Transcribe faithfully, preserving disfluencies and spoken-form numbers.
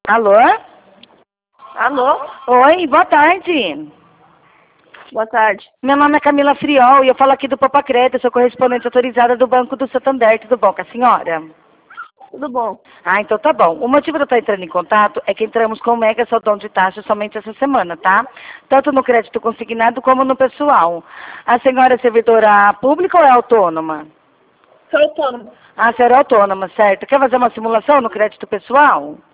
Alô? Alô? Oi, boa tarde. Boa tarde. Meu nome é Camila Friol e eu falo aqui do Papacrédito, sou correspondente autorizada do Banco do Santander. Tudo bom com a senhora? Tudo bom? Ah, então tá bom. O motivo de eu estar entrando em contato é que entramos com mega saldão de taxa somente essa semana, tá? Tanto no crédito consignado como no pessoal. A senhora é servidora pública ou é autônoma? Sou autônomo. Ah, a senhora é autônoma, certo. Quer fazer uma simulação no crédito pessoal?